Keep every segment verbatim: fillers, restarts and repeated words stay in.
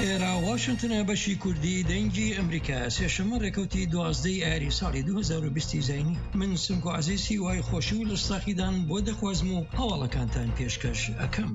ئێرا واشنگتنە بەشی کوردی دەنگی ئەمریکا سێشەمە ڕێکەوتی دوازدەی ئایاری ساڵی دوو هەزار و بیست زینی من سمکو عزیزی وای خۆشی و لەستاخیدان بۆ دەخوازم و هەواڵەکانتان پێشکەش ئەکەم.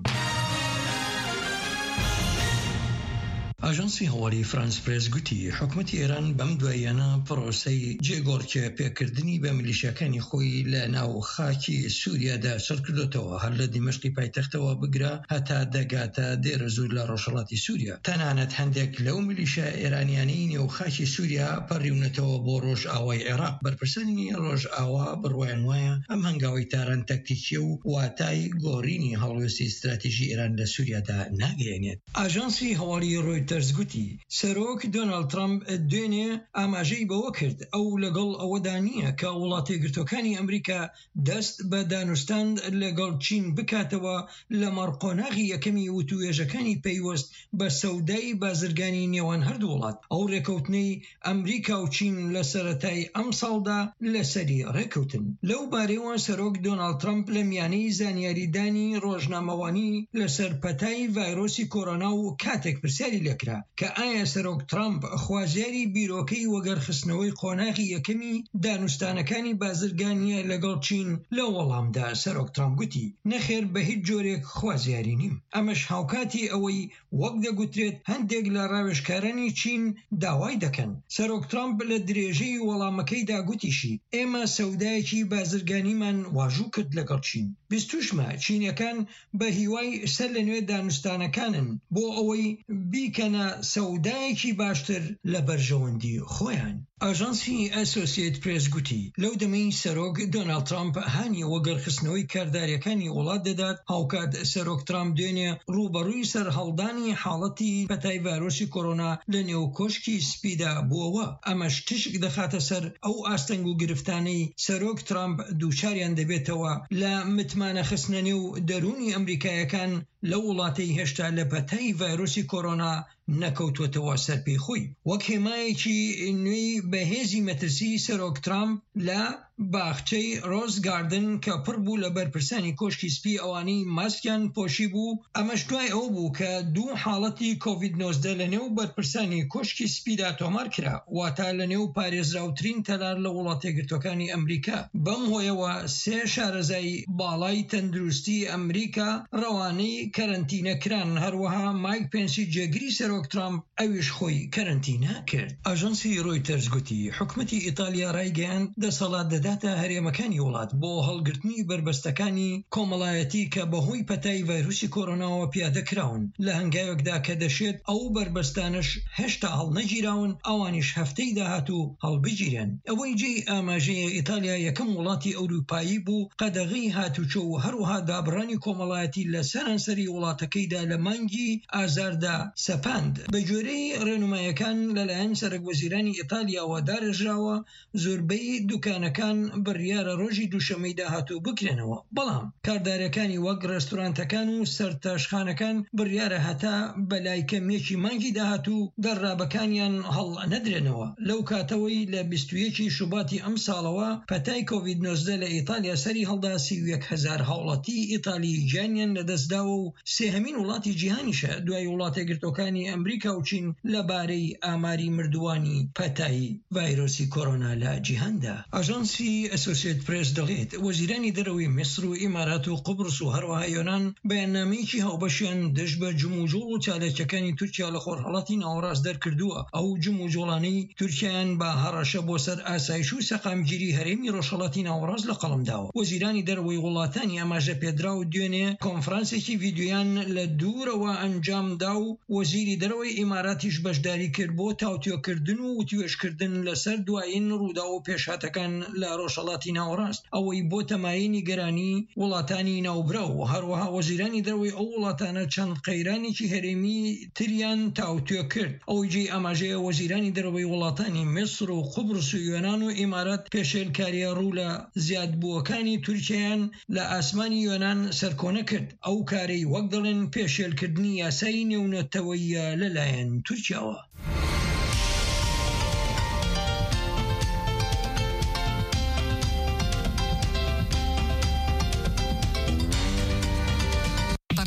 ئاژانسی هەواڵی فرانس پرێس گوتی حکوومەتی ئێران بەم دواییانە پرۆسەی جێگۆڕکێ پێکردنی بە میلیشیاکانی خۆی لە ناو خاکی سووریادا سەر کردوتەوە، هەر لە دیمەشقی پایتەختەوە بگرە هەتا دەگاتە دێرە زوور لە ڕۆژهەڵاتی سووریا. تەنانەت هەندێک لەو میلیشیا ئێرانیانەی نێو خاکی سووریا پەڕیونەتەوە بۆ ڕۆژ ئاوای عێراق. بەرپرسانی ڕۆژ ئاوا بڕوایان وایە ئەم هەنگاوی تاران تەکتیکیە و واتای گۆڕینی هەڵوێستی استراتیژی ئێران لە سووریادا ناگەیەنێت. ئاژانسی هەواڵی ڕۆیتەرز گوتی سەرۆک دۆناڵد ترامپ دوێنێ ئاماژەی بەوە کرد ئەو لەگەڵ ئەوەدا نییە کە وڵاتە یەکگرتووەکانی ئەمریکا دەست بە دانوستان لەگەڵ چین بکاتەوە لە مەڕقۆناغی یەکەمی وتوێژەکانی پەیوەست بە سەودای بازرگانی نێوان هەردوو وڵات. ئەو ڕێکەوتنەی ئەمریکا و چین لە سەرەتای ئەم ساڵدا لەسەری ڕێکەوتن. لەو بارەیەوە سەرۆک دۆناڵد ترامپ لە میانەی زانیاریدانی ڕۆژنامەوانی لەسەر پەتای ڤایرۆسی کۆرۆنا و کاتێک پرسیاری لێکرا کە ئایا سەرۆک ترامپ خوازیاری بیرۆکەی وەگەرخستنەوەی قۆناغی یەکەمی دانوستانەکانی بازرگانیە لەگەڵ چین. لە وەڵامدا سەرۆک ترامپ گوتی نەخێر بە هیچ جۆرێک خوازیاری نیم. ئەمەش هاوکاتی ئەوەی وەک دەگوترێت هەندێک لە ڕاوێژکارانی چین داوای دەکەن. سەرۆک ترامپ لە درێژەی وەڵامەکەیدا گوتیشی ئێمە سەودایەکی بازرگانیمان واژوو کرد لەگەڵ چین. بیستوشمە چینەکان بە هیوای سەر لە نوێ دانوستانەکانن بۆ ئەوەی بیکەنە سەودایەکی باشتر لە بەرژەوەندی خۆیان. ئاژانسی ئەسۆسیێت پرێس گوتی لەو دەمەی سەرۆک دۆناڵد ترامپ هانی وەگەرخستنەوەی کارداریەکانی وڵات دەدات، هاوکات سەرۆک ترامپ دوێنێ ڕوبەڕووی سەرهەڵدانی حاڵەتی پەتای ڤایرۆسی کۆرۆنا لە نێو کۆشکی سپیدا بووەوە. ئەمەش تشک دەخاتە سەر ئەو ئاستەنگ و گرفتانەی سەرۆک ترامپ دووچاریان دەبێتەوە لە متمانە خستنە نێو دەرونی ئەمریکایەکان لە وڵاتەی هێشتا لە پەتای ڤایرۆسی کۆرۆنا نەکەوتوەتەوە سەرپێی خۆی. وەک هێمایەکی نوێی بەهێزی مەترسی سەرۆک ترامپ لە باخچەی ڕۆز گاردن کە پڕ بوو لە بەرپرسانی کۆشکی سپی ئەوانەی ماسکیان پۆشی بوو. ئەمەش دوای ئەو بوو کە دوو حاڵەتی کۆڤید نۆزدە لە نێو بەرپرسانی کۆشکی سپیدا تۆمار کرا، واتە لە نێو پارێزراوترین تەلار لە وڵاتە یەکگرتووەکانی ئەمریکا. بەم هۆیەوە سێ شارەزای باڵای تەندروستی ئەمریکا ڕەوانەی کەرەنتینەکران، هەروەها مایک پێنسی جێگری سەرۆک ترامپ ئەویش خۆی کەرەنتینە کرد. ئاژانسی ڕۆیتەرز گوتی حکوومەتی ئیتالیا ڕایگەیاند دەسەڵات دەداتە هەرێمەکانی وڵات بۆ هەڵگرتنی بربەستەکانی کۆمەڵایەتی کە بەهۆی پەتای ڤایرۆسی کۆرۆناوە پیادەکراون، لە هەنگاوێکدا کە دەشێت ئەو بربەستانش هێشتا هەڵنەگیراون، ئەوانیش هەفتەی داهاتوو هەڵبگیرن. ئەوەی جێی ئاماژەیە ئیتالیا یەکەم وڵاتی ئەوروپایی بوو قەدەغەی هاتوچۆ و هەروەها دابڕانی کۆمەڵایەتی لە سەرانسەری وڵاتەکەیدا لە مانگی ئازاردا سەپاند. بە جۆرەی ڕێنمایەکان لەلایەن سەرۆکوەزیرانی ئیتالیاوە دارێژراوە زۆربەی دوکانەکان بڕیارە ڕۆژی دووشەمەی داهاتوو بکرێنەوە، بەڵام کاردارەکانی وەک ڕێستورانتەکان و سەرتاشخانەکان بڕیارە هەتا بەلای کەمێکی مانگی داهاتوو دەرڕابەکانیان هەڵ نەدرێنەوە. لەو کاتەوەی لە بیست و یەکی شوباتی ئەم ساڵەوە پەتای کۆڤید نۆزدە لە ئیتالیا سەری هەڵدا سی و یەک هەزار هاوڵاتی ئیتالی گیانیان لەدەستداوە و سێهەمین وڵاتی جیهانیشە دوای وڵاتە یەکگرتووەکانی ئەمریکا و چین لەبارەی ئاماری مردووانی پەتای ڤایرۆسی کۆرۆنا لە جیهاندا. ئاژانسی ئەسۆسیێت پرێس دەڵێت وەزیرانی دەرەوەی میسر و ئیمارات و قوبرس و هەروەها یۆنان بەیاننامەیەکی هاوبەشیان دەست بە جموجۆڵ و چالێکەکانی تورکیا لە خۆرهەڵاتی ناوەڕاست دەرکردووە. ئەو جموجۆڵانەی تورکیایان بە هەڕەشە بۆ سەر ئاسایش و سەقامگیری هەرێمی ڕۆژهەڵاتی ناوەڕاست لە قەڵەمداوە. وەزیرانی دەرەوەی وڵاتانی ئاماژە پێدرا و دوێنێ کۆنفرانسێکی ڤیدیۆیان لە دوورەوە ئەنجامدا و وەزیری دەرەوەی ئیماراتیش بەشداری کرد بۆ تاوتوێکردن و توێژکردن لەسەر دوایین ڕوودا و پێشاتەکان لە ڕۆژهەڵاتی ناوەڕاست، ئەوەی بۆ تەمایینی گەرانی وڵاتانی ناوبرا و هەروەها وەزیرانی دەرەوەی ئەو وڵاتانە چەند قەیرانێکی هەرێمی تریان تاوتوێ کرد. ئەوەی جێی ئاماژەیە وەزیرانی دەرەوەی وڵاتانی میسر و قوبرس و یۆنان و ئیمارات پێشێلکاریە ڕوو لە زیادبووەکانی تورکیایان لە ئاسمانی یۆنان سەرکۆنە کرد. ئەو کارەی وەک دەڵێن پێشێلکردنی یاسای نێونەتەوەیە لەلایەن تورکیاوە.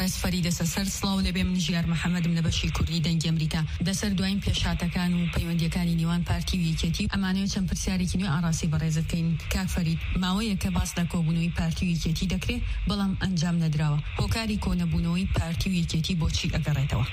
بەڕێز فەریدە سەسەر سڵاو لەبێ، من ژیار محەممەدم لە بەشی کوردی دەنگی ئەمریکا. دەسەر دوایین پێشاتەکان و پەیوەندیەکانی نێوان پارتی و یەکێتی ئەمانەوە چەند پرسیارێکی نوێ ئاڕاستی بەڕێزت کەین. کاک فەرید، ماوەیە کە باس لە کۆبوونەوەی پارتی و یەکێتی دەکرێت بەڵام ئەنجام نەدراوە. هۆکاری کۆنەبوونەوەی پارتی و یەکێتی بۆچی ئەگەڕێتەوە؟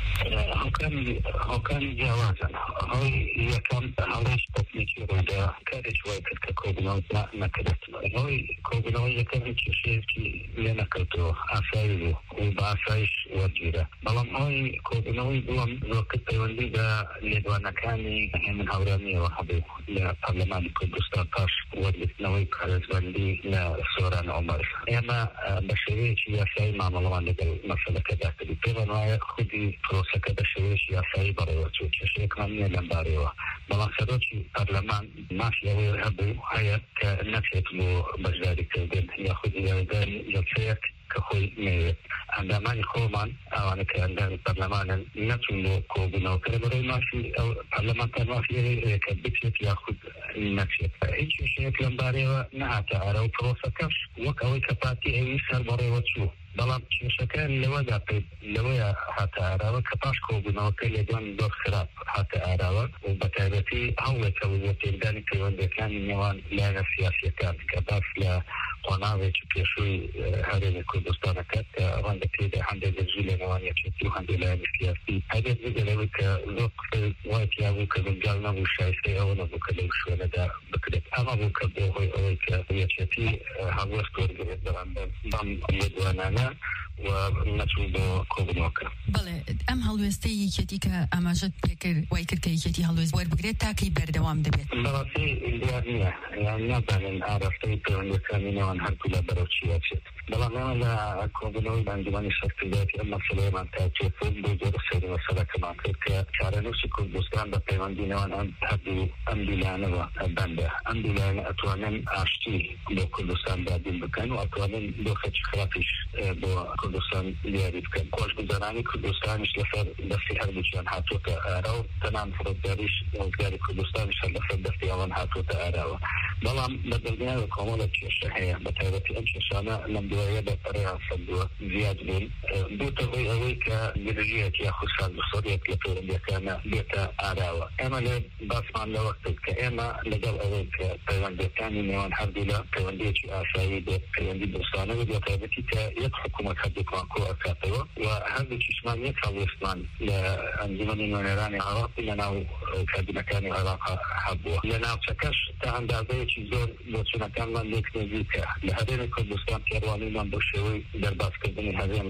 هۆکاری جیاوازن. هەڵی یەکەم هەڵەش تەکنیکی ڕوودا کارێک وای کرد کە کۆبوونەوە نەکرێت. هەڵی کۆبوونەوەی یەکەم کێشەیەکی لێ نەکردەوە، ئاسایی بوو و بە ئاسایش وەرگیرە. بەڵام هەڵی کۆبوونەوەی دووەم زۆرکرد پەیوەندی بە لێدوانەکانی هێمن هەورانیەوە هەبوو لە پەرلەمانی کوردستان پاش وەرگرتنەوەی پارێزبەندی لە سۆران عومەر. ئێمە بە شێوەیەکی یاسایی مامەڵەوان لەگەڵ مەسەلەکەدا کردی. پێمان وایە خودی پرۆسەکە بە شێوەیەکی یاسایی بەڕێوەچوو، کێشەیەکمان نییە لەم بارەوە. بەڵام سەرۆکی پەرلەمان مافی ئەوەی هەبوو هەیە کە نەچێت بۆ بەشداریکردن یاخودی یاردانی یەکسەیەک کە خۆی نەوێت. ئەندامانی خۆمان ئەوانە کە ئەندامی پەرلەمانن نەچون بۆ کۆبوونەوە کە بەڕێی مافی ئەو پەرلەمانتان مافی کە بچێت یاخود نەچێت. هیچ کێشەیەک لەم بارەیەوە نەهاتە ئارە و پرۆسەکەش وەک ئەوەی کە پارتی ئەوی سەر بەڕێوە چوو. بەڵام کێشەکە لەوەدا لەوەیە هاتە ئاراوە کە پاش کۆبوونەوەکە لێدوان زۆر خراپ هاتە ئاراوە و بە تایبەتی هەوڵێکەوە بۆ تێدانی پەیوەندیەکانی نێوان لایەنە سیاسیەکان کە باس لە قۆناغێکی پێشووی هەرێمی کوردستانەکەت کە ڕەنگە تێدا هەندێک دەرجی لە نێوان یەکێتی و هەندێک لایەنی سیاسی هەبێت بگەلەوەی کە زۆر قسەی وای پیا بوو کە گونجاو نەبوو شایستەی ئەوە نەبوو کە لەو شوێنەدا بکرێت. ئەمە بوو کە بۆ هۆی ئەوەی کە یەکێتی هەڵوەست وەرگرێت بەرامبەر بەم لێدوانانە و نەچوو بۆ کۆبوونەوەکە. بەڵێ، ئەم هەڵوێستەی یەکێتی کە ئاماژەت پێکرد وای کرد کە یەکێتی هەڵوێست وەربگرێت تاکەی بەردەوام دەبێت. بەڕاستی دیار نییە، یان نازانن ئاراستەی پەیوەندیەکانی نێوان هەردوو لە بەرەو چی ئەچێت. بەڵام ئێمە لە کۆبوونەوەی بانگیوانی سەرکردایەتی ئەم مەسەلەیەمان تاکێت بۆ زۆر سەیری مەسەلەکەمان کرد کە چارەنووسی کوردستان بە پەیوەندی نێوان ئەم هەردوو ئەم دوو لایەنەوە بەندە. ئەم دوو لایەنە ئەتوانن ئاشتی بۆ کوردستان دابین بکەن و ئەتوانن بۆ خەڵکی خراپیش بۆ کوردستان دیاری بکەن. خۆشگوزارانی کوردستانیش لەسەر دەستی هەردووچیان هاتووەتە ئارا و تەنان فرۆکداریش وەزگاری کوردستانیش لەسەر دەستی ئەوان هاتووەتە ئاراوە. بەڵام بە دڵنیایە کۆمەڵە کێشە هەیە، بە تایبەتی ئەم کێشانە لەم دوایە بە پەرەیان سەردووە زیاد بوون. بووتە هۆی ئەوەی کە گرژیەک یاخود سازشەکێک لە پەیوەندیەکانە بێتە ئاراوە. ئێمە لێ باسمان لەوە کرد کە ئێمە لەگەڵ ئەوەی کە پەیوەندیەکانی نێوان هەردوو لە پەیوەندیەکی ئاسایی بێت، پەیوەندی دۆستانە بێت، بە تایبەتی کە یەک حکوومەت هەردووکمان کۆ ئەکاتەوە و هەردووکیشمان یەک هەڵوێستمان لە ئەنجومەنی نوێنەرانی عێراقی لەناو کابینەکانی عێراق هەبووە. لە ناوچەکەش تا ئەندازەیەکی زۆر بۆچوونەکانمان لێک نزیکە. لە هەرێمی کوردستان پێڕوانیمان بۆ شێوەی دەرباسکردنی هەرێم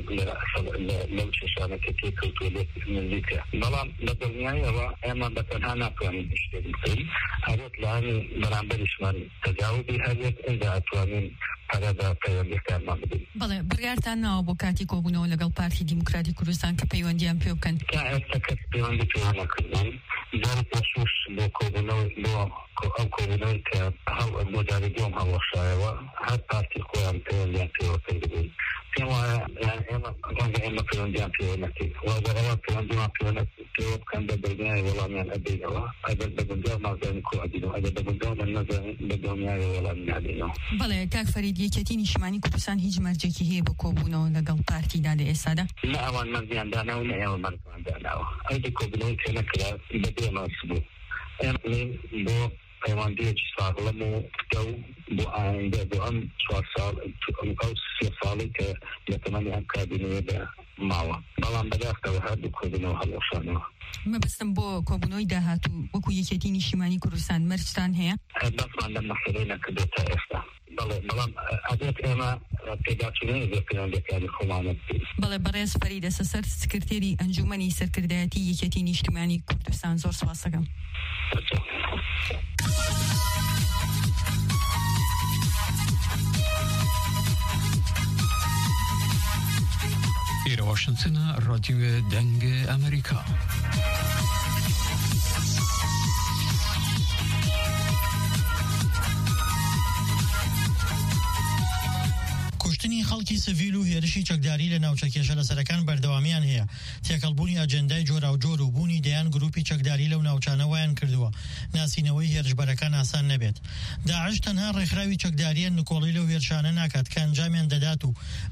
لەو کێشانەکە تێکەوتووە لێک نزیکە. بەڵام بە دڵنیایەوە ئێمە بەتەنها ناتوانین شتێک بکەین. هەبێت لایەنی بەرامبەریشمان تەجاوزی هەبێت ئێندا ئەتوانین پەرەدا پەیوەندیەکانمان بدەین. بەڵێ، بڕیارتان ناوە بۆ کاتی کۆبوونەوە لەگەڵ پارتی دیموکراتی کوردستان کە پەیوەندیان پێ بکەن؟ تا ئێستا کەس پەیوەندی پێ نەکردوون. جاری پێشوش بۆ کۆبوونەوەی بۆ ئەو کۆبوونەوەی کە هەڵ بۆ جاری دوم هەڵوەشایەوە هەر پارتی خۆیان پەیوەندیان پێوە کردبوون. پێم وایە ئێمە ڕەنگە ئێمە پەیوەندیان پێوە نەکەین. وا بەڕەوە پەیوەندیمان پێوە بکەن بە دڵنیایە وەڵامیان ئەدەینەوە. ئەگەر بە گونجاو نازانین کۆ ئەدینەوە، ئەگەر بە گونجاو نەزانین بە دڵنیایە وەڵامی نادەینەوە. بەڵێ، کاک فەرید، یەکێتی نیشتیمانی کوردستان هیچ مەرجێکی هەیە بۆ کۆبوونەوە لەگەڵ پارتیدا لە ئێستادا؟ نە ئەوان مەرجیان داناوە، نە ئێوە مەرجیان داناوە. ئەوەی کۆبوونەوەی کە نەکرا بەبێ مەرج بوو. ئێمە بۆ پەیوەندیەکی ساغڵەم و دەو بۆ ئایندە بۆ ئەم چوار ساڵ ئەو سێ ساڵی کە لە تەمەنی ئەم کابینەوەدا ماوە. بەڵام بەداخەوە هەردوو کۆبوونەوە هەڵوەشانەوە. مەبەستم بۆ کۆبوونەوەی داهاتوو وەکو یەکێتی نیشتیمانی کوردستان مەرجتان هەیە؟ بەسمان لەم مەسەلەی نەکردێت تا ئێستا. بەڵێ، بەڵام ئەبێت ئێمە پێداچوونەی بۆ پەیوەندیەکانی خۆمانە بکەین. بەڵێ، بەڕێز فەریدە سەسەر، سکرتێری ئەنجومەنی سەرکردایەتی یەکێتی نیشتیمانی کوردستان، زۆر سوپاس دەکەم. إلى واشنطن، راديو دنگ أمريكا. کوشتنی خەڵکی سڤیل و هێرشی چەکداری لە ناوچە کێشە لەسەرەکان بەردەوامیان هەیە. تێکەڵبوونی ئەجەندای جۆراوجۆر و بوونی دەیان گروپی چەکداری لەو ناوچانە وایان کردووە ناسینەوەی هێرشبەرەکان ئاسان نەبێت. داعش تەنها ڕێکخراوی چەکداریە نکۆڵی لەو هێرشانە ناکات کە ئەنجامیان دەدات و